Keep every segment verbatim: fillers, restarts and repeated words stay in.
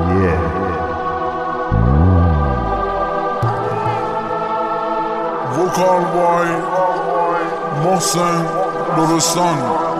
وکال بای محسن درستان.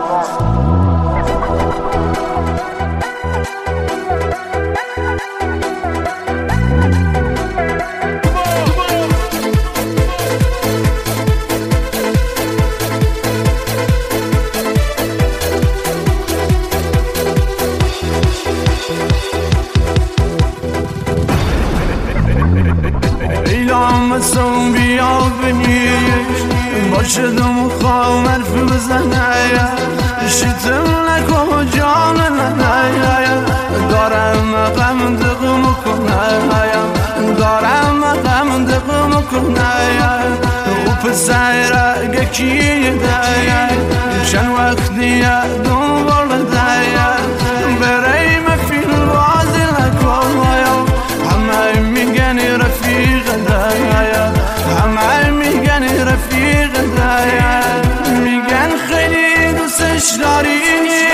مسون بیا بنیش باشدم و خواه مرف بزنه شیطم نکن جان ننه دارم غم دقم کنه دارم غم دقم کنه و پسر گکی ده چند وقتی دنبال ده برای مفیل بازی نکن همه میگن رفیق دایا همه میگن رفیق دایا میگن خیلی دوستش داری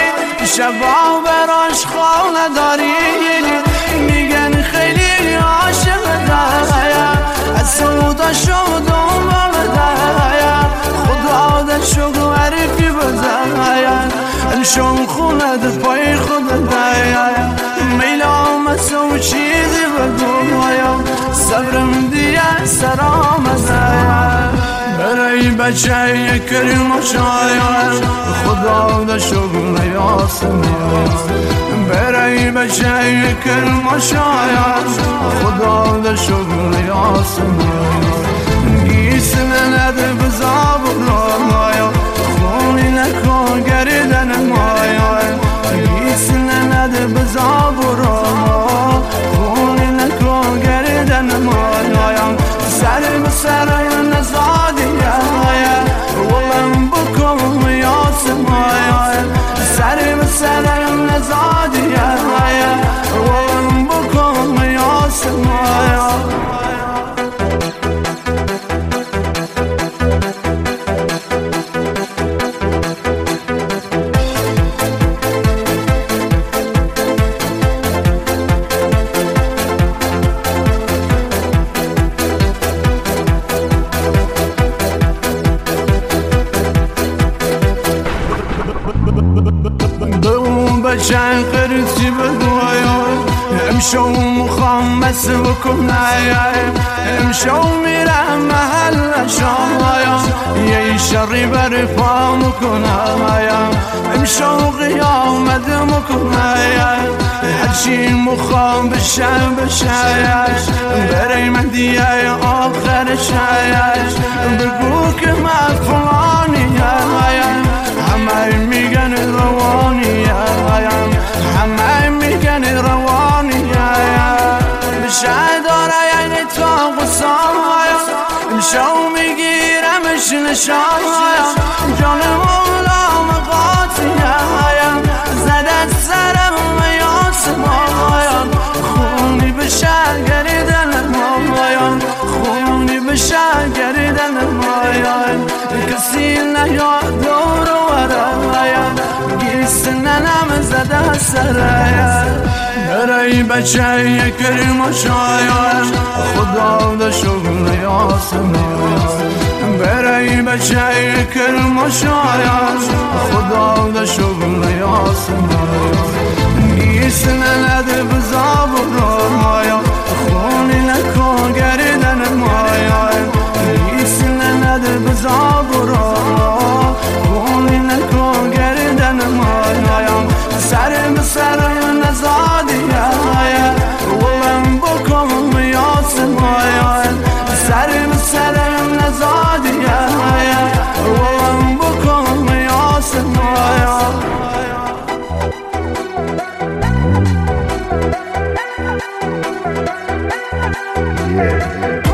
شبا براش خواه نداری میگن خیلی عاشق دایا از سودا شدم دایا خدا دشو عرفی بدایا الشم خونت پای خود دایا میلا مسو چیزی بگویم صبرم دیگه سرام ازایا برای بچه کریم شاید خدا دا شغل یاسم برای بچه کریم شاید خدا دا شغل یاسم گیسم نده بزاب رایا خونی نکن گردن مایا گیسم نده بزاب رایا خونی نکن گردن مایا سر بسر نزادی ولم بکن یاسم سر بسر نزادی ولم بکن یاسم بچن قرصی بگویم امشو مخوام بس بکنم امشو میرم محل شایم یه شری بر پا مکنم امشو قیامت مکنم هرچی مخوام بشه بشه برای من دیگه آخر شایش بگو که من فلانی همه میگن روانی همه میگن روانی بشه داره یعنی تا قصام امشو میگیرمش نشان جان مولا مقاطی زدت سرم یاسم خونی بشه گریدن مایان خونی بشه گریدن مایان کسی نیاد دور ننم زده سرایا برای بچه کریم شاید خدا دا شغل یاسم برای بچه کریم شاید خدا دا شغل یاسم گیس ننده بزاب رایا خونی نکن گردن مایا گیس ننده بزاب رایا خونی نکن گردن مایا سر بسر نزادی ولم بکن یاسم سر بسر نزادی ولم بکن یاسم Yeah.